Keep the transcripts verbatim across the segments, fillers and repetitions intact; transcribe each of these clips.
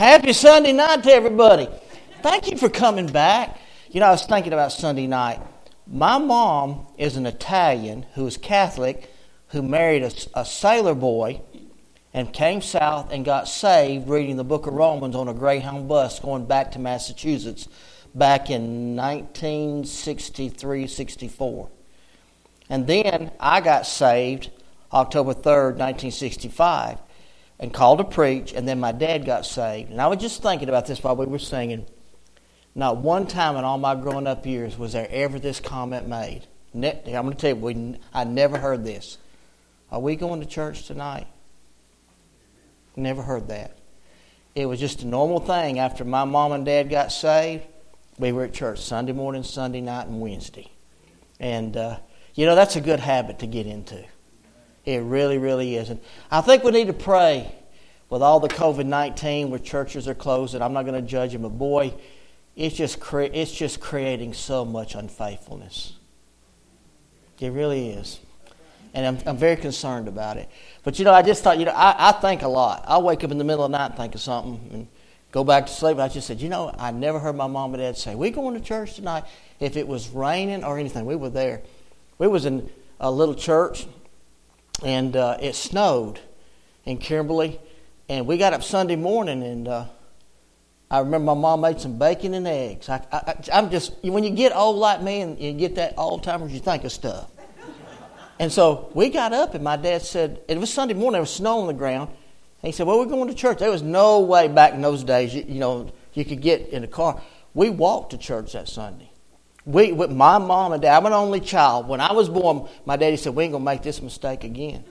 Happy Sunday night to everybody. Thank you for coming back. You know, I was thinking about Sunday night. My mom is an Italian who is Catholic, who married a, a sailor boy and came south and got saved reading the book of Romans on a Greyhound bus going back to Massachusetts back in nineteen sixty-three sixty-four. And then I got saved October third, nineteen sixty-five. And called to preach, and then my dad got saved. And I was just thinking about this while we were singing. Not one time in all my growing up years was there ever this comment made. Ne- I'm going to tell you, we, I never heard this. Are we going to church tonight? Never heard that. It was just a normal thing. After my mom and dad got saved, we were at church Sunday morning, Sunday night, and Wednesday. And, uh, you know, that's a good habit to get into. It really, really is. And I think we need to pray with all the covid nineteen where churches are closed, and I'm not going to judge them, but boy, it's just cre- it's just creating so much unfaithfulness. It really is. And I'm, I'm very concerned about it. But, you know, I just thought, you know, I, I think a lot. I wake up in the middle of the night and think of something and go back to sleep. And I just said, you know, I never heard my mom and dad say, we going to church tonight? If it was raining or anything, we were there. We was in a little church. And uh, it snowed in Kimberly. And we got up Sunday morning, and uh, I remember my mom made some bacon and eggs. I, I, I'm just, when you get old like me and you get that old-timers, you think of stuff. And so we got up, and my dad said, it was Sunday morning, there was snow on the ground. And he said, well, we're going to church. There was no way back in those days, you, you know, you could get in a car. We walked to church that Sunday. We, with my mom and dad, I'm an only child. When I was born, my daddy said, we ain't going to make this mistake again.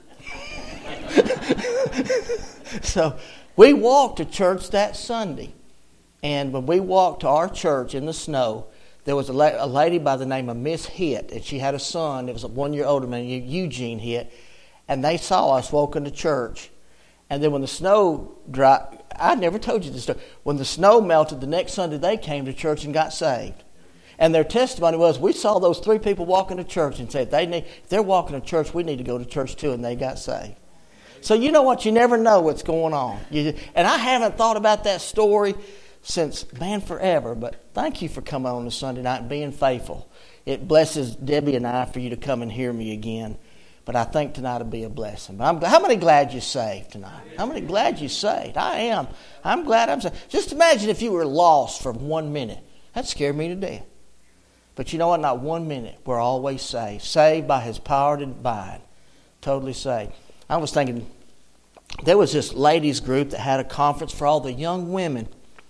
So we walked to church that Sunday. And when we walked to our church in the snow, there was a, la- a lady by the name of Miss Hitt. And she had a son that was a one year older man, Eugene Hitt. And they saw us walking to church. And then when the snow dropped, I never told you this story. When the snow melted, the next Sunday they came to church and got saved. And their testimony was, we saw those three people walking to church and said, they need, if they're walking to church, we need to go to church too, and they got saved. So you know what? You never know what's going on. You, and I haven't thought about that story since, man, forever. But thank you for coming on a Sunday night and being faithful. It blesses Debbie and I for you to come and hear me again. But I think tonight will be a blessing. But I'm, how many glad you saved tonight? How many glad you saved? I am. I'm glad I'm saved. Just imagine if you were lost for one minute. That scared me to death. But you know what? Not one minute. We're always saved. Saved by His power divine. Totally saved. I was thinking, there was this ladies group that had a conference for all the young women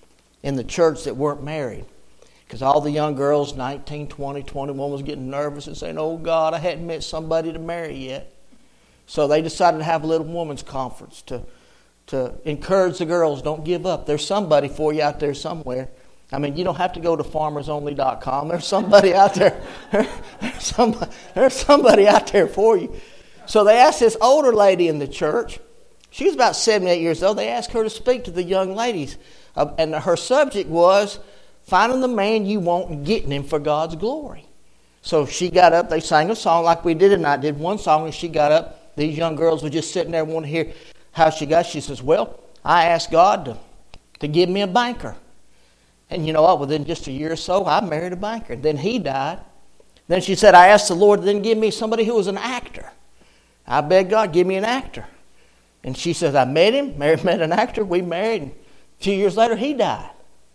in the church that weren't married. Because all the young girls, nineteen, twenty, twenty-one, was getting nervous and saying, oh God, I hadn't met somebody to marry yet. So they decided to have a little women's conference to, to encourage the girls, don't give up. There's somebody for you out there somewhere. I mean, you don't have to go to farmers only dot com. There's somebody out there. There's somebody, there's somebody out there for you. So they asked this older lady in the church. She was about seventy-eight years old. They asked her to speak to the young ladies. Uh, and her subject was finding the man you want and getting him for God's glory. So she got up. They sang a song like we did tonight. Did one song, and she got up. These young girls were just sitting there wanting to hear how she got. She says, well, I asked God to, to give me a banker. And you know what? Within just a year or so, I married a banker. Then he died. Then she said, I asked the Lord to then give me somebody who was an actor. I begged God, give me an actor. And she says, I met him, married, met an actor. We married. And a few years later, he died.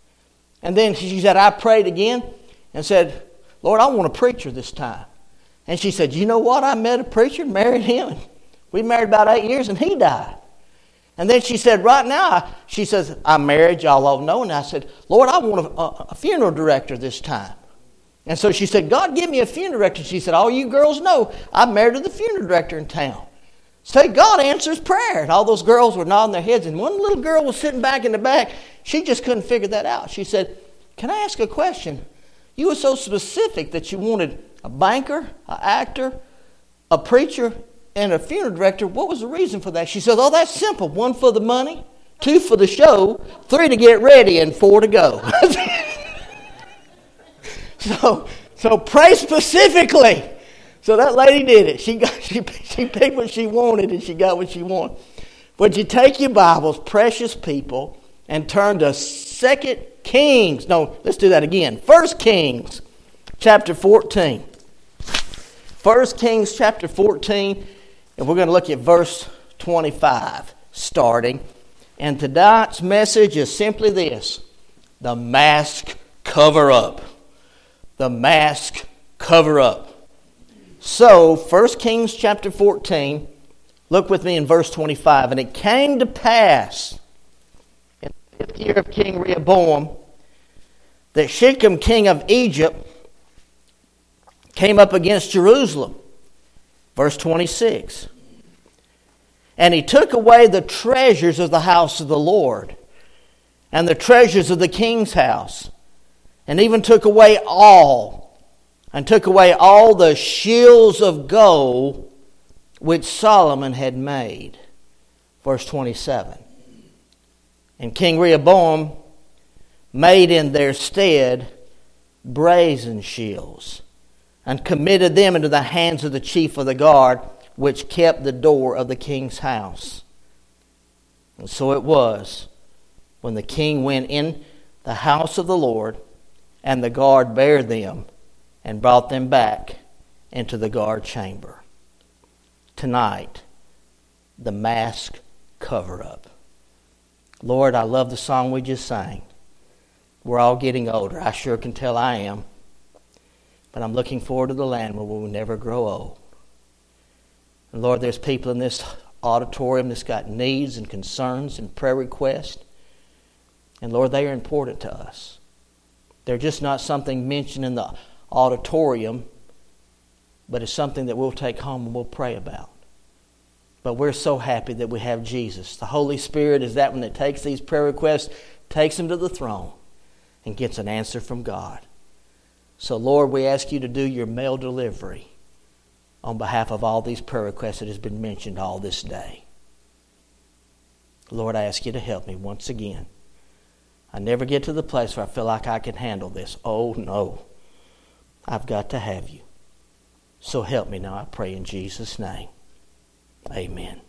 And then she said, I prayed again and said, Lord, I want a preacher this time. And she said, you know what? I met a preacher, married him. And we married about eight years, and he died. And then she said, right now, she says, I'm married, y'all all know. And I said, Lord, I want a, a funeral director this time. And so she said, God, give me a funeral director. She said, all you girls know, I'm married to the funeral director in town. Say, God answers prayer. And all those girls were nodding their heads. And one little girl was sitting back in the back. She just couldn't figure that out. She said, can I ask a question? You were so specific that you wanted a banker, an actor, a preacher, and a funeral director. What was the reason for that? She said, oh, that's simple. One for the money, two for the show, three to get ready, and four to go. so, so pray specifically. So that lady did it. She got she, she picked what she wanted, and she got what she wanted. But you take your Bibles, precious people, and turn to Second Kings. No, let's do that again. First Kings chapter fourteen. First Kings chapter fourteen, and we're going to look at verse twenty-five starting. And tonight's message is simply this: the mask cover up. The mask cover up. So, First Kings chapter fourteen, look with me in verse twenty-five. And it came to pass in the fifth year of King Rehoboam that Shechem king of Egypt came up against Jerusalem. Verse twenty-six. And he took away the treasures of the house of the Lord, and the treasures of the king's house, and even took away all, and took away all the shields of gold which Solomon had made. Verse twenty-seven. And King Rehoboam made in their stead brazen shields, and committed them into the hands of the chief of the guard, which kept the door of the king's house. And so it was, when the king went in the house of the Lord, and the guard bare them, and brought them back into the guard chamber. Tonight, the mask cover up. Lord, I love the song we just sang. We're all getting older. I sure can tell I am. But I'm looking forward to the land where we'll never grow old. And Lord, there's people in this auditorium that's got needs and concerns and prayer requests. And Lord, they are important to us. They're just not something mentioned in the auditorium, but it's something that we'll take home and we'll pray about. But we're so happy that we have Jesus. The Holy Spirit is that one that takes these prayer requests, takes them to the throne, and gets an answer from God. So, Lord, we ask you to do your mail delivery on behalf of all these prayer requests that has been mentioned all this day. Lord, I ask you to help me once again. I never get to the place where I feel like I can handle this. Oh, no. I've got to have you. So help me now, I pray in Jesus' name. Amen.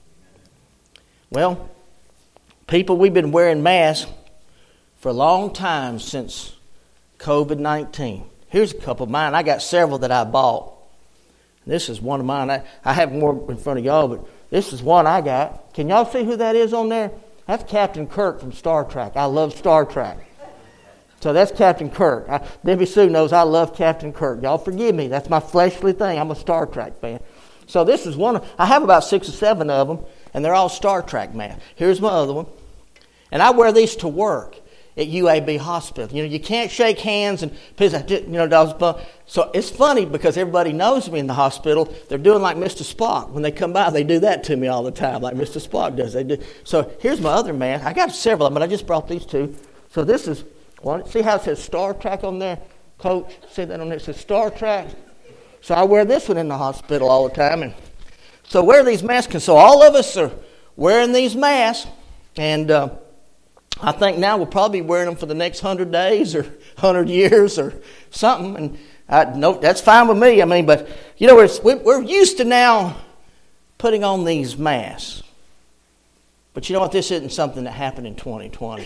Well, people, we've been wearing masks for a long time since covid nineteen. Here's a couple of mine. I got several that I bought. This is one of mine. I, I have more in front of y'all, but this is one I got. Can y'all see who that is on there? That's Captain Kirk from Star Trek. I love Star Trek. So that's Captain Kirk. I, Debbie Sue knows I love Captain Kirk. Y'all forgive me. That's my fleshly thing. I'm a Star Trek fan. So this is one. Of, I have about six or seven of them, and they're all Star Trek masks. Here's my other one. And I wear these to work at U A B Hospital. You know, you can't shake hands and, you know, so it's funny because everybody knows me in the hospital. They're doing like Mister Spock. When they come by, they do that to me all the time, like Mister Spock does. They do. So here's my other mask. I got several of them, but I just brought these two. So this is one. See how it says Star Trek on there, Coach? See that on there? It says Star Trek. So I wear this one in the hospital all the time. And so wear these masks. And so all of us are wearing these masks. And uh, I think now we'll probably be wearing them for the next hundred days or hundred years or something. And I, no, that's fine with me. I mean, but, you know, we're, we're used to now putting on these masks. But you know what? This isn't something that happened in twenty twenty.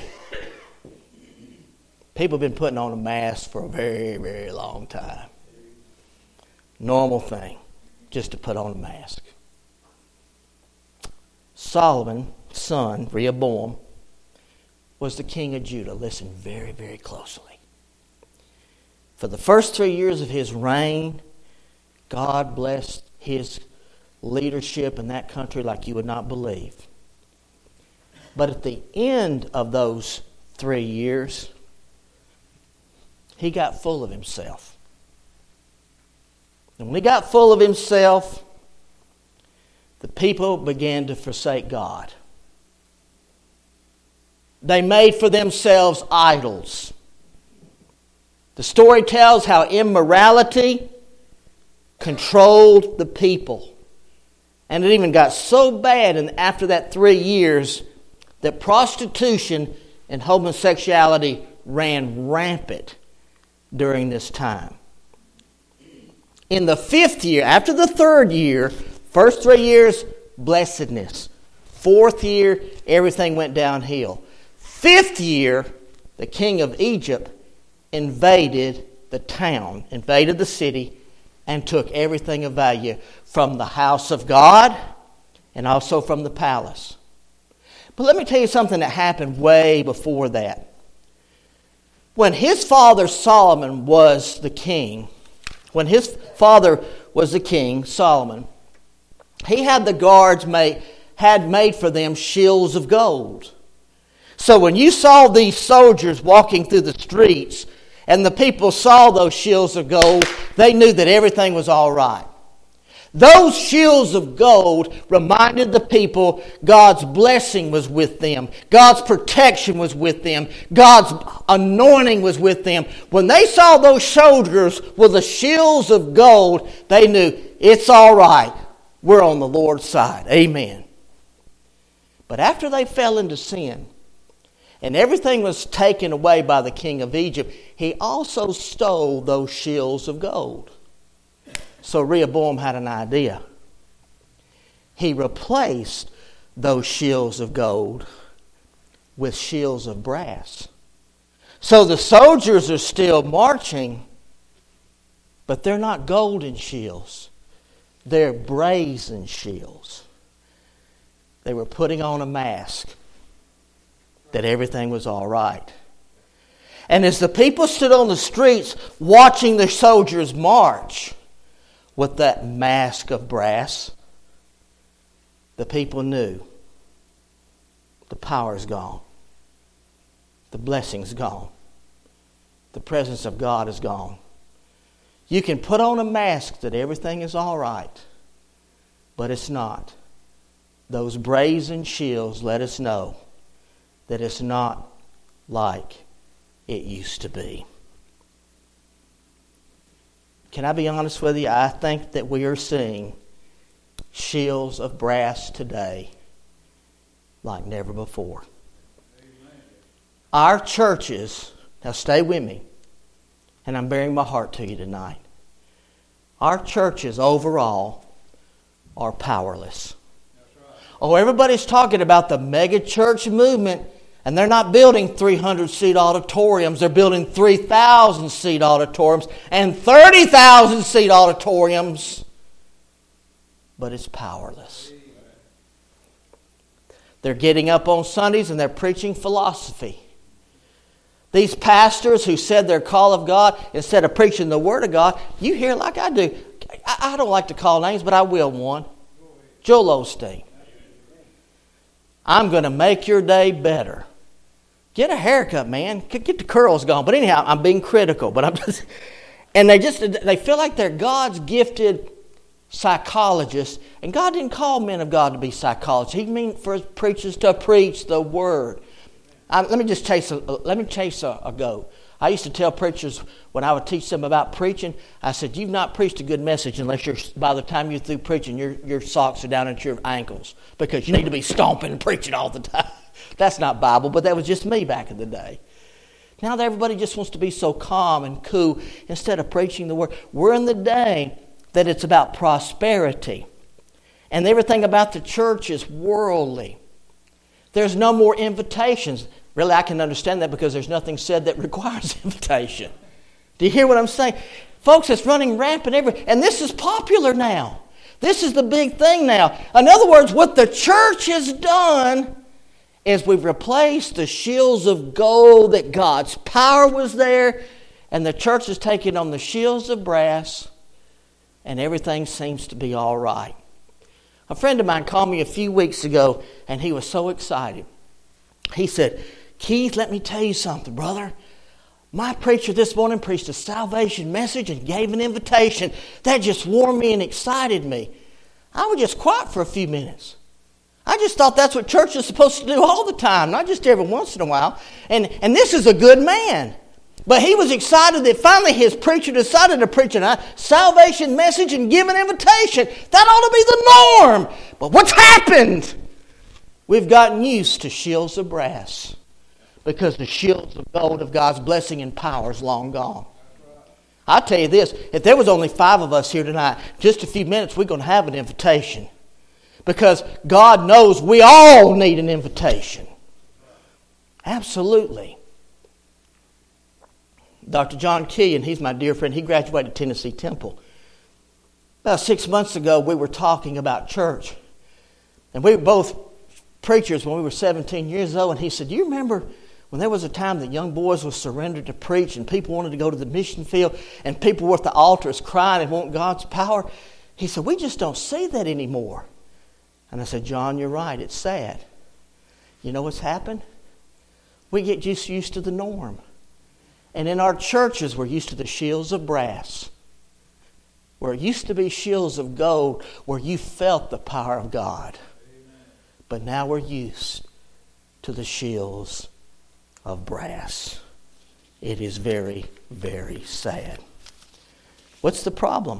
People have been putting on a mask for a very, very long time. Normal thing, just to put on a mask. Solomon's son, Rehoboam, was the king of Judah. Listen very, very closely. For the first three years of his reign, God blessed his leadership in that country like you would not believe. But at the end of those three years, he got full of himself. And when he got full of himself, the people began to forsake God. They made for themselves idols. The story tells how immorality controlled the people. And it even got so bad and after that three years that prostitution and homosexuality ran rampant during this time. In the fifth year, after the third year, first three years, blessedness. Fourth year, everything went downhill. fifth year, the king of Egypt invaded the town, invaded the city, and took everything of value from the house of God and also from the palace. But let me tell you something that happened way before that. When his father Solomon was the king, when his father was the king, Solomon, he had the guards made, had made for them shields of gold. So when you saw these soldiers walking through the streets and the people saw those shields of gold, they knew that everything was all right. Those shields of gold reminded the people God's blessing was with them. God's protection was with them. God's anointing was with them. When they saw those soldiers with the shields of gold, they knew it's all right. We're on the Lord's side. Amen. But after they fell into sin and everything was taken away by the king of Egypt, he also stole those shields of gold. So Rehoboam had an idea. He replaced those shields of gold with shields of brass. So the soldiers are still marching, but they're not golden shields. They're brazen shields. They were putting on a mask that everything was all right. And as the people stood on the streets watching the soldiers march with that mask of brass, the people knew the power's gone. The blessing's gone. The presence of God is gone. You can put on a mask that everything is all right, but it's not. Those brazen shields let us know that it's not like it used to be. Can I be honest with you? I think that we are seeing shields of brass today like never before. Amen. Our churches, now stay with me, and I'm bearing my heart to you tonight. Our churches overall are powerless. That's right. Oh, everybody's talking about the mega church movement, and they're not building three hundred seat auditoriums. They're building three thousand seat auditoriums and thirty thousand seat auditoriums. But it's powerless. They're getting up on Sundays and they're preaching philosophy. These pastors who said their call of God, instead of preaching the Word of God, you hear like I do. I, I don't like to call names, but I will one. Joel Osteen. I'm going to make your day better. Get a haircut, man. Get the curls gone. But anyhow, I'm being critical. But I'm just, and they just they feel like they're God's gifted psychologists. And God didn't call men of God to be psychologists. He meant for his preachers to preach the Word. I, let me just chase a let me chase a, a goat. I used to tell preachers when I would teach them about preaching, I said, you've not preached a good message unless you're, by the time you're through preaching, your, your socks are down at your ankles, because you need to be stomping and preaching all the time. That's not Bible, but that was just me back in the day. Now that everybody just wants to be so calm and cool instead of preaching the Word. We're in the day that it's about prosperity. And everything about the church is worldly. There's no more invitations. Really, I can understand that because there's nothing said that requires invitation. Do you hear what I'm saying? Folks, it's running rampant everywhere. And this is popular now. This is the big thing now. In other words, what the church has done is we've replaced the shields of gold that God's power was there, and the church is taking on the shields of brass, and everything seems to be all right. A friend of mine called me a few weeks ago, and he was so excited. He said, Keith, let me tell you something, brother. My preacher this morning preached a salvation message and gave an invitation. That just warmed me and excited me. I was just quiet for a few minutes. I just thought that's what church is supposed to do all the time, not just every once in a while. And, and this is a good man. But he was excited that finally his preacher decided to preach a salvation message and give an invitation. That ought to be the norm. But what's happened? We've gotten used to shields of brass, because the shields of gold of God's blessing and power is long gone. I'll tell you this, if there was only five of us here tonight, just a few minutes, we're going to have an invitation. Because God knows we all need an invitation. Absolutely. Doctor John Key, and he's my dear friend, he graduated Tennessee Temple. About six months ago, we were talking about church. And we were both preachers when we were seventeen years old. And he said, you remember when there was a time that young boys were surrendered to preach and people wanted to go to the mission field and people were at the altars crying and want God's power? He said, we just don't see that anymore. And I said, John, you're right. It's sad. You know what's happened? We get just used to the norm. And in our churches, we're used to the shields of brass. Where it used to be shields of gold, where you felt the power of God. Amen. But now we're used to the shields of brass. It is very, very sad. What's the problem?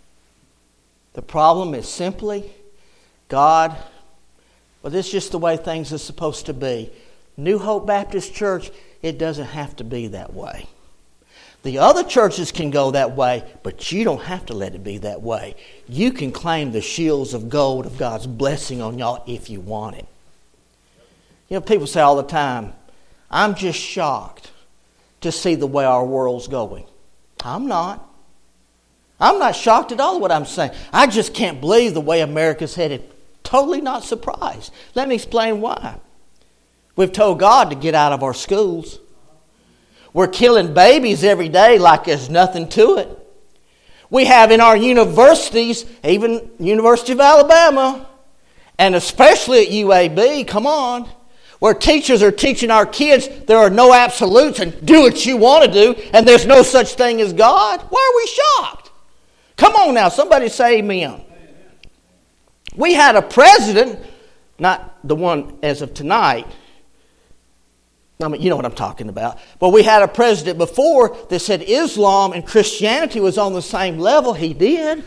The problem is simply God, well, this is just the way things are supposed to be. New Hope Baptist Church, it doesn't have to be that way. The other churches can go that way, but you don't have to let it be that way. You can claim the shields of gold of God's blessing on y'all if you want it. You know, people say all the time, I'm just shocked to see the way our world's going. I'm not. I'm not shocked at all at what I'm saying. I just can't believe the way America's headed. Totally not surprised. Let me explain why. We've told God to get out of our schools. We're killing babies every day like there's nothing to it. We have in our universities, even University of Alabama, and especially at U A B, come on, where teachers are teaching our kids there are no absolutes and do what you want to do and there's no such thing as God. Why are we shocked? Come on now, somebody say amen. We had a president, not the one as of tonight, I mean, you know what I'm talking about. But we had a president before that said Islam and Christianity was on the same level. He did.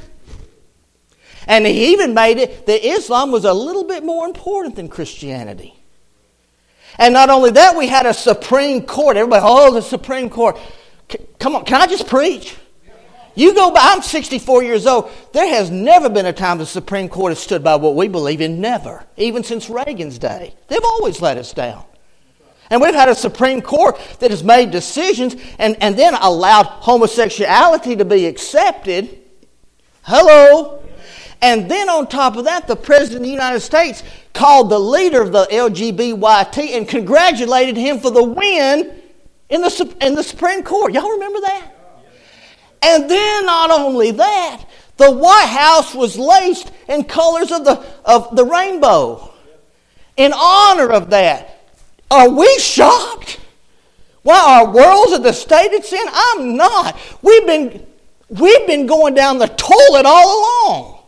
And he even made it that Islam was a little bit more important than Christianity. And not only that, we had a Supreme Court. Everybody, oh, the Supreme Court. C- come on, can I just preach? You go by, I'm sixty-four years old. There has never been a time the Supreme Court has stood by what we believe in. Never. Even since Reagan's day. They've always let us down. And we've had a Supreme Court that has made decisions and, and then allowed homosexuality to be accepted. Hello. And then on top of that, the President of the United States called the leader of the L G B T and congratulated him for the win in the, in the Supreme Court. Y'all remember that? And then not only that, the White House was laced in colors of the, of the rainbow in honor of that. Are we shocked? Why our world's at the state it's in? I'm not. We've been, we've been going down the toilet all along.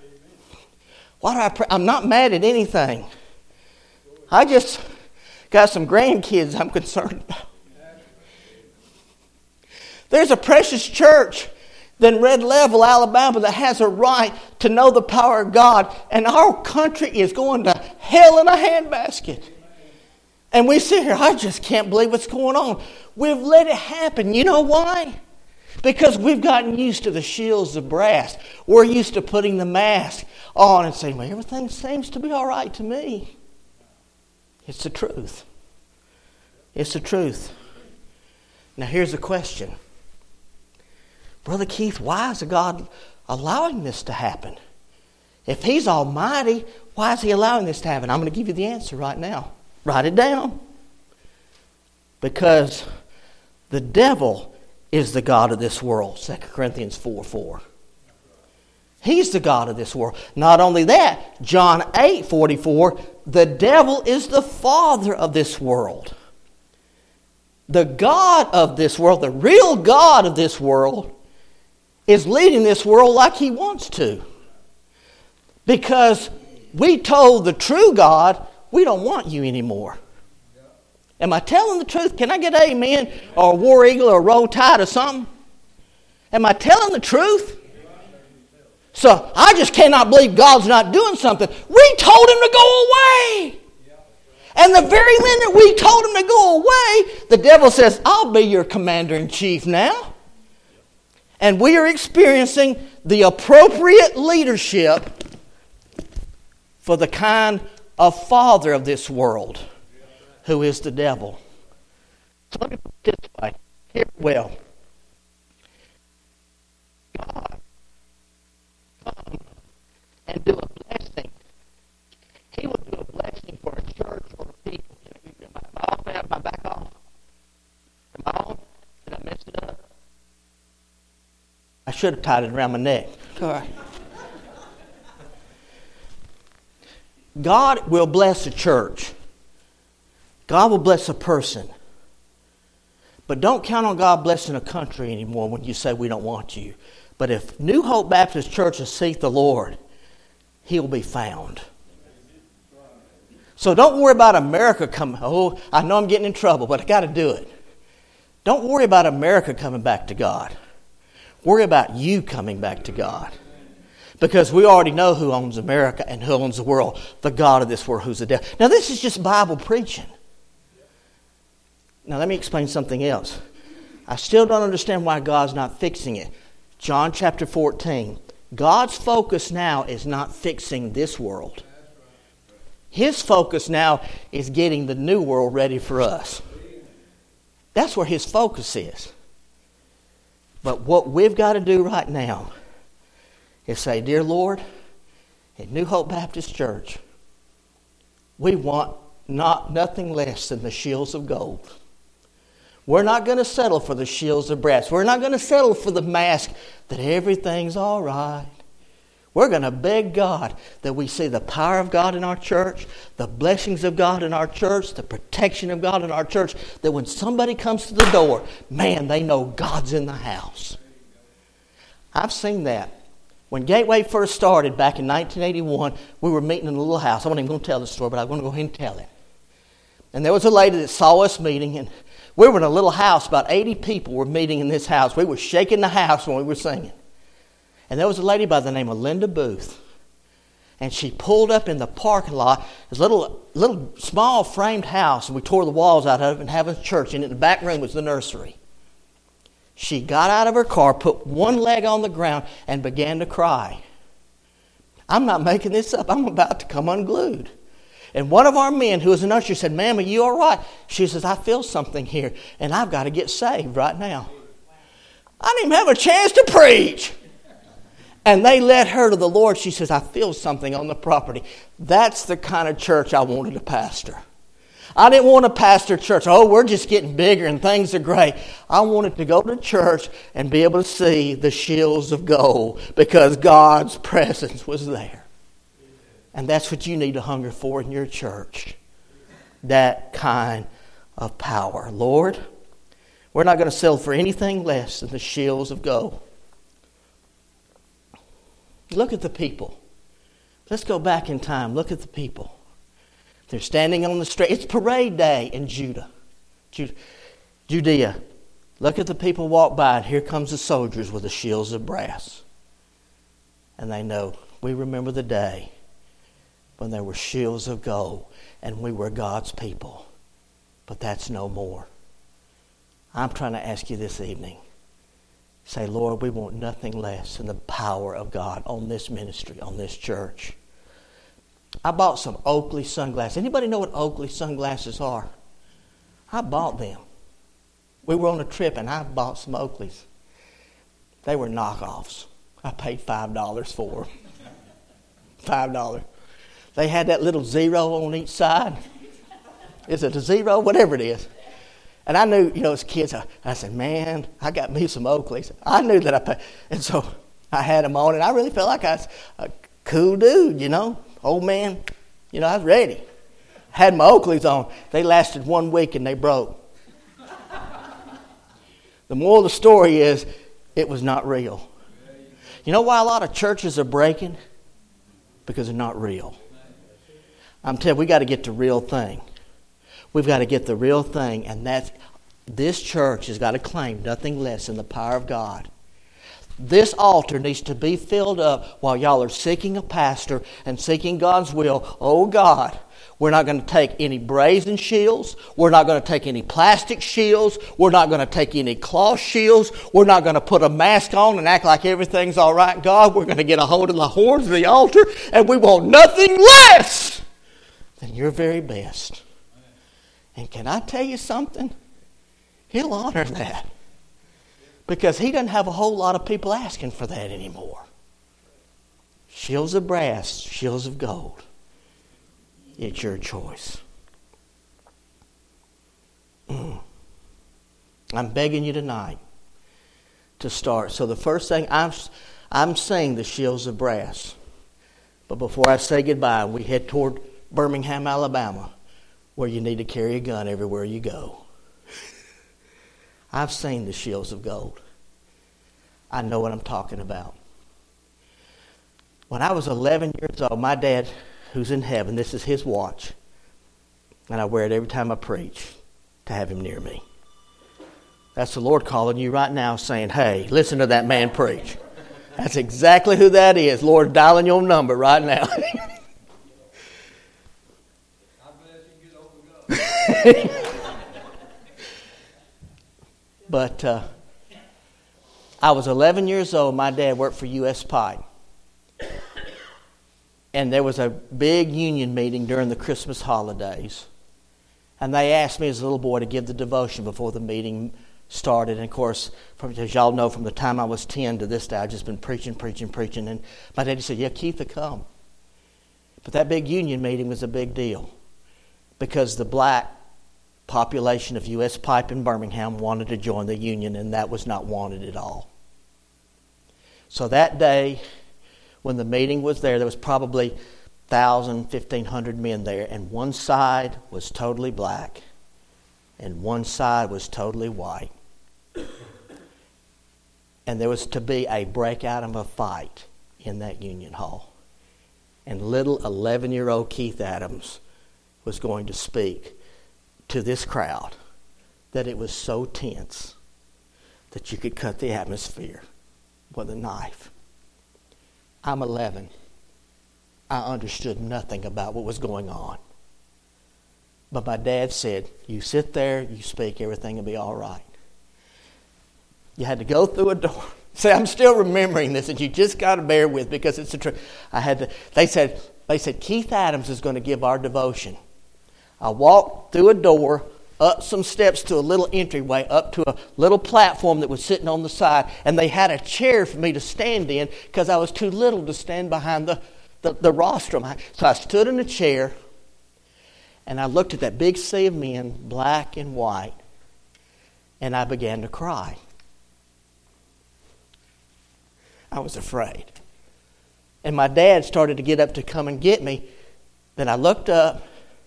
Why do I pray? I'm not mad at anything. I just got some grandkids I'm concerned about. There's a precious church in Red Level, Alabama, that has a right to know the power of God, and our country is going to hell in a handbasket. And we sit here, I just can't believe what's going on. We've let it happen. You know why? Because we've gotten used to the shields of brass. We're used to putting the mask on and saying, well, everything seems to be all right to me. It's the truth. It's the truth. Now here's the question. Brother Keith, why is God allowing this to happen? If He's almighty, why is He allowing this to happen? I'm going to give you the answer right now. Write it down. Because the devil is the god of this world. Second Corinthians four four. He's the god of this world. Not only that, John eight forty-four, the devil is the father of this world. The God of this world, the real God of this world, is leading this world like He wants to. Because we told the true God, we don't want you anymore. Am I telling the truth? Can I get an amen or a war eagle or a roll tide or something? Am I telling the truth? So I just cannot believe God's not doing something. We told Him to go away. And the very minute we told Him to go away, the devil says, I'll be your commander-in-chief now. And we are experiencing the appropriate leadership for the kind of father of this world who is the devil. So let me put it this way. Hear it well. God come and do a blessing. He will do a blessing for a church or a people. Am I off? Am I back off? Am I on? Did I mess it up? I should have tied it around my neck. All right. God will bless a church. God will bless a person. But don't count on God blessing a country anymore when you say we don't want you. But if New Hope Baptist Church will seek the Lord, He'll be found. So don't worry about America coming. Oh, I know I'm getting in trouble, but I got to do it. Don't worry about America coming back to God. Worry about you coming back to God. Because we already know who owns America and who owns the world. The God of this world, who's the devil. Now this is just Bible preaching. Now let me explain something else. I still don't understand why God's not fixing it. John chapter fourteen. God's focus now is not fixing this world. His focus now is getting the new world ready for us. That's where His focus is. But what we've got to do right now is say, dear Lord, at New Hope Baptist Church, we want not nothing less than the shields of gold. We're not going to settle for the shields of brass. We're not going to settle for the mask that everything's all right. We're going to beg God that we see the power of God in our church, the blessings of God in our church, the protection of God in our church, that when somebody comes to the door, man, they know God's in the house. I've seen that. When Gateway first started back in nineteen eighty-one, we were meeting in a little house. I wasn't even going to tell the story, but I'm going to go ahead and tell it. And there was a lady that saw us meeting, and we were in a little house. About eighty people were meeting in this house. We were shaking the house when we were singing. And there was a lady by the name of Linda Booth. And she pulled up in the parking lot. This little, little small framed house, and we tore the walls out of it and had a church in it. In the back room was the nursery. She got out of her car, put one leg on the ground, and began to cry. I'm not making this up. I'm about to come unglued. And one of our men, who was an usher, said, ma'am, are you all right? She says, I feel something here, and I've got to get saved right now. I didn't even have a chance to preach. And they led her to the Lord. She says, I feel something on the property. That's the kind of church I wanted to pastor. I didn't want to pastor church. Oh, we're just getting bigger and things are great. I wanted to go to church and be able to see the shields of gold because God's presence was there. And that's what you need to hunger for in your church. That kind of power. Lord, we're not going to settle for anything less than the shields of gold. Look at the people. Let's go back in time. Look at the people. They're standing on the street. It's parade day in Judah. Judea. Look at the people walk by, and here comes the soldiers with the shields of brass. And they know, we remember the day when there were shields of gold and we were God's people. But that's no more. I'm trying to ask you this evening. Say, Lord, we want nothing less than the power of God on this ministry, on this church. I bought some Oakley sunglasses. Anybody know what Oakley sunglasses are? I bought them. We were on a trip and I bought some Oakleys. They were knockoffs. I paid five dollars for them. five dollars. They had that little zero on each side. Is it a zero? Whatever it is. And I knew, you know, as kids, I, I said, man, I got me some Oakleys. I knew that I paid. And so I had them on and I really felt like I was a cool dude, you know. Old man, you know, I was ready. Had my Oakleys on. They lasted one week and they broke. The moral of the story is, it was not real. You know why a lot of churches are breaking? Because they're not real. I'm telling you, we got to get the real thing. We've got to get the real thing, and that's, this church has got to claim nothing less than the power of God. This altar needs to be filled up while y'all are seeking a pastor and seeking God's will. Oh God, we're not going to take any brazen shields. We're not going to take any plastic shields. We're not going to take any cloth shields. We're not going to put a mask on and act like everything's all right. God, we're going to get a hold of the horns of the altar, and we want nothing less than your very best. And can I tell you something? He'll honor that. Because he doesn't have a whole lot of people asking for that anymore. Shields of brass, shields of gold. It's your choice. Mm. I'm begging you tonight to start. So the first thing, I'm, I'm saying the shields of brass. But before I say goodbye, we head toward Birmingham, Alabama, where you need to carry a gun everywhere you go. I've seen the shields of gold. I know what I'm talking about. When I was eleven years old, my dad, who's in heaven, this is his watch, and I wear it every time I preach to have him near me. That's the Lord calling you right now saying, hey, listen to that man preach. That's exactly who that is. Lord, dialing your number right now. But uh, I was eleven years old. My dad worked for U S Pipe. And there was a big union meeting during the Christmas holidays. And they asked me as a little boy to give the devotion before the meeting started. And of course, from, as y'all know, from the time I was ten to this day, I've just been preaching, preaching, preaching. And my daddy said, yeah, Keith, come. But that big union meeting was a big deal. Because the black population of U S Pipe in Birmingham wanted to join the union, and that was not wanted at all. So that day, when the meeting was there, there was probably one thousand, fifteen hundred men there, and one side was totally black, and one side was totally white. And there was to be a breakout of a fight in that union hall. And little eleven-year-old Keith Adams was going to speak to this crowd that it was so tense that you could cut the atmosphere with a knife. I'm eleven. I understood nothing about what was going on. But my dad said, you sit there, you speak, everything will be all right. You had to go through a door. See, I'm still remembering this, and you just got to bear with because it's the truth. I had to. They said, they said Keith Adams is going to give our devotion. I walked through a door, up some steps to a little entryway, up to a little platform that was sitting on the side, and they had a chair for me to stand in because I was too little to stand behind the, the, the rostrum. So I stood in a chair, and I looked at that big sea of men, black and white, and I began to cry. I was afraid. And my dad started to get up to come and get me. Then I looked up,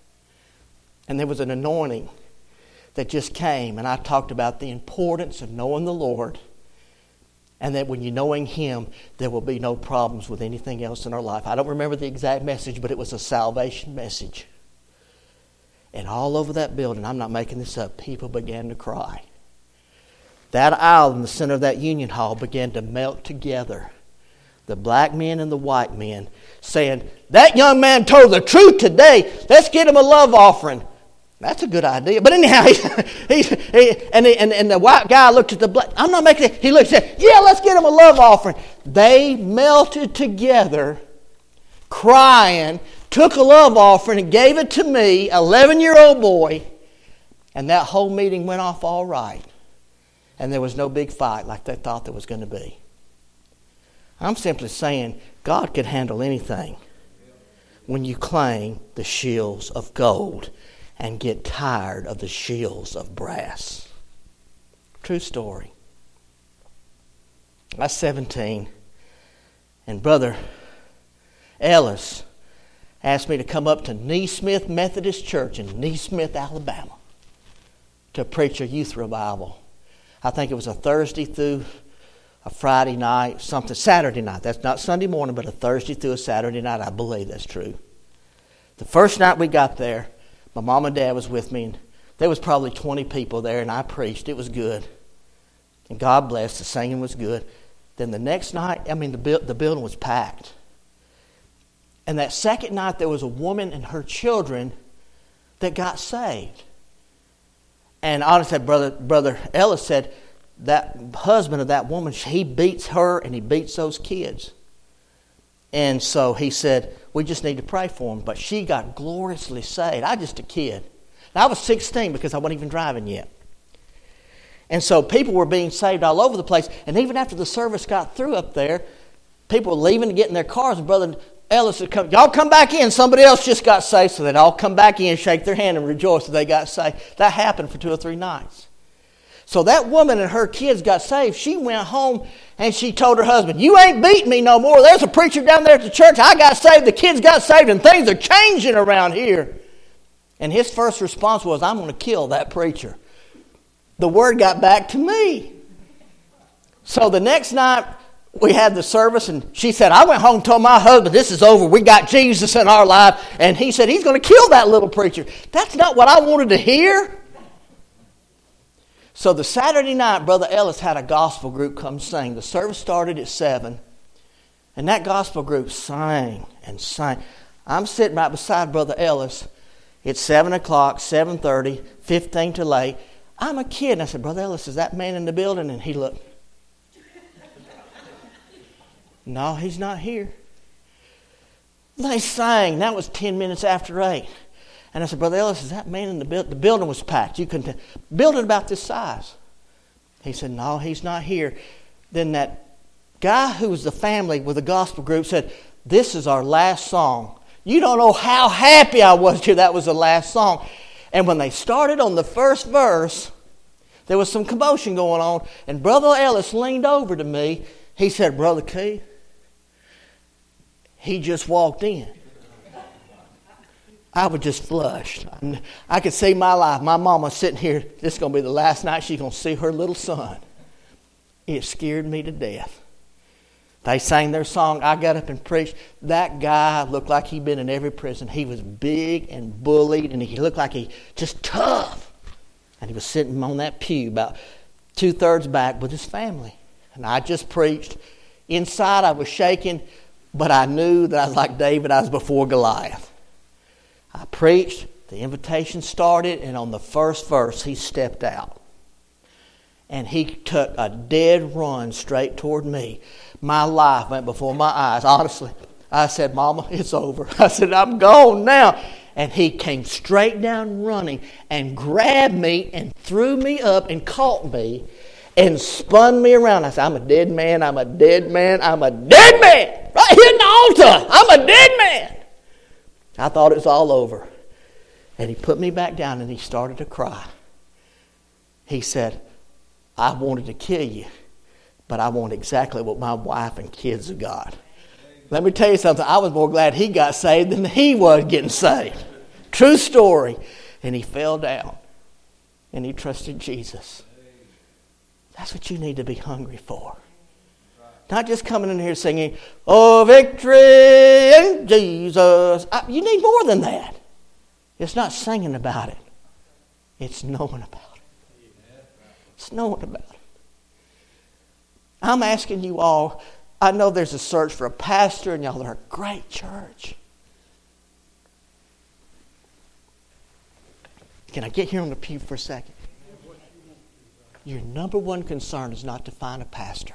and there was an anointing that just came. And I talked about the importance of knowing the Lord, and that when you're knowing Him, there will be no problems with anything else in our life. I don't remember the exact message, but it was a salvation message. And all over that building, I'm not making this up, people began to cry. That aisle in the center of that union hall began to melt together. The black men and the white men saying, that young man told the truth today. Let's get him a love offering. That's a good idea. But anyhow, he, he, he, and, he, and, and the white guy looked at the black. I'm not making it. He looked and said, yeah, let's get him a love offering. They melted together, crying, took a love offering and gave it to me, eleven-year-old boy. And that whole meeting went off all right. And there was no big fight like they thought there was going to be. I'm simply saying God could handle anything when you claim the shields of gold and get tired of the shields of brass. True story. I was seventeen, and Brother Ellis asked me to come up to Neesmith Methodist Church in Neesmith, Alabama, to preach a youth revival. I think it was a Thursday through a Friday night, something, Saturday night. That's not Sunday morning, but a Thursday through a Saturday night. I believe that's true. The first night we got there, my mom and dad was with me, and there was probably twenty people there, and I preached. It was good. And God bless, the singing was good. Then the next night, I mean, the, bu- the building was packed. And that second night, there was a woman and her children that got saved. And honestly, Brother, Brother Ellis said, that husband of that woman, he beats her and he beats those kids. And so he said, we just need to pray for them. But she got gloriously saved. I was just a kid. And I was sixteen because I wasn't even driving yet. And so people were being saved all over the place. And even after the service got through up there, people were leaving to get in their cars. And Brother Ellis would come, y'all come back in. Somebody else just got saved. So they'd all come back in, shake their hand, and rejoice that they got saved. That happened for two or three nights. So that woman and her kids got saved. She went home and she told her husband, you ain't beating me no more. There's a preacher down there at the church. I got saved. The kids got saved. And things are changing around here. And his first response was, I'm going to kill that preacher. The word got back to me. So the next night we had the service, and she said, I went home and told my husband, this is over. We got Jesus in our life. And he said, he's going to kill that little preacher. That's not what I wanted to hear. So the Saturday night, Brother Ellis had a gospel group come sing. The service started at seven, and that gospel group sang and sang. I'm sitting right beside Brother Ellis. It's seven o'clock, seven thirty, fifteen to late. I'm a kid, and I said, Brother Ellis, is that man in the building? And he looked. No, he's not here. They sang. That was ten minutes after eight. And I said, Brother Ellis, is that man in the building? The building was packed. You couldn't t- building about this size. He said, no, he's not here. Then that guy who was the family with the gospel group said, this is our last song. You don't know how happy I was to that was the last song. And when they started on the first verse, there was some commotion going on. And Brother Ellis leaned over to me. He said, Brother Keith, he just walked in. I was just flushed. I could see my life. My mama sitting here, this is going to be the last night she's going to see her little son. It scared me to death. They sang their song. I got up and preached. That guy looked like he'd been in every prison. He was big and bullied, and he looked like he just tough. And he was sitting on that pew about two-thirds back with his family. And I just preached. Inside I was shaking, but I knew that I was like David. I was before Goliath. I preached, the invitation started, and on the first verse, he stepped out. And he took a dead run straight toward me. My life went before my eyes. Honestly, I said, Mama, it's over. I said, I'm gone now. And he came straight down running and grabbed me and threw me up and caught me and spun me around. I said, I'm a dead man, I'm a dead man, I'm a dead man. Right here in the altar, I'm a dead man. I thought it was all over. And he put me back down and he started to cry. He said, I wanted to kill you, but I want exactly what my wife and kids have got. Let me tell you something. I was more glad he got saved than he was getting saved. True story. And he fell down and he trusted Jesus. That's what you need to be hungry for. Not just coming in here singing, oh, victory in Jesus. I, you need more than that. It's not singing about it. It's knowing about it. It's knowing about it. I'm asking you all, I know there's a search for a pastor, and y'all are a great church. Can I get here on the pew for a second? Your number one concern is not to find a pastor.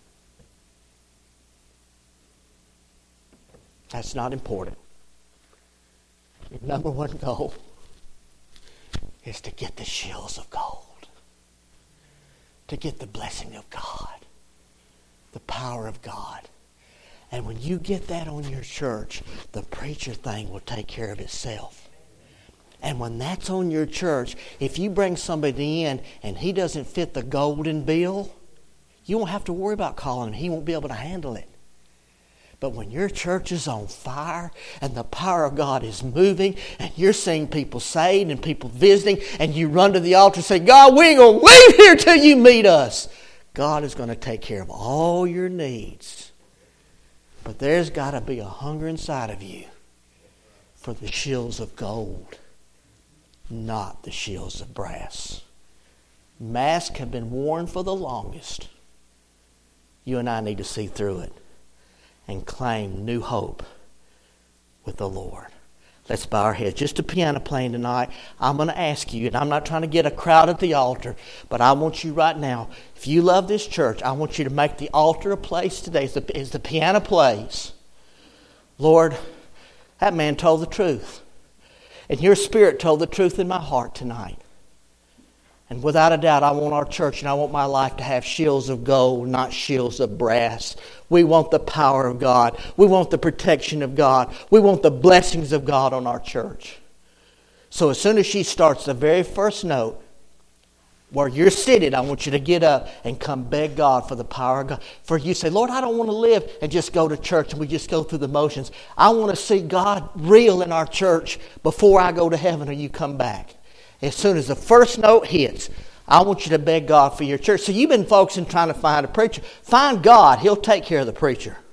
That's not important. Your number one goal is to get the shields of gold. To get the blessing of God. The power of God. And when you get that on your church, the preacher thing will take care of itself. And when that's on your church, if you bring somebody in and he doesn't fit the golden bill, you won't have to worry about calling him. He won't be able to handle it. But when your church is on fire and the power of God is moving and you're seeing people saved and people visiting and you run to the altar and say, God, we ain't going to leave here till you meet us. God is going to take care of all your needs. But there's got to be a hunger inside of you for the shields of gold, not the shields of brass. Masks have been worn for the longest. You and I need to see through it and claim new hope with the Lord. Let's bow our heads. Just a piano playing tonight. I'm going to ask you, and I'm not trying to get a crowd at the altar, but I want you right now, if you love this church, I want you to make the altar a place today as the, as the piano plays. Lord, that man told the truth. And your Spirit told the truth in my heart tonight. And without a doubt, I want our church and I want my life to have shields of gold, not shields of brass. We want the power of God. We want the protection of God. We want the blessings of God on our church. So as soon as she starts the very first note, where you're seated, I want you to get up and come beg God for the power of God. For you say, Lord, I don't want to live and just go to church and we just go through the motions. I want to see God real in our church before I go to heaven or you come back. As soon as the first note hits, I want you to beg God for your church. So you've been focusing trying to find a preacher. Find God. He'll take care of the preacher.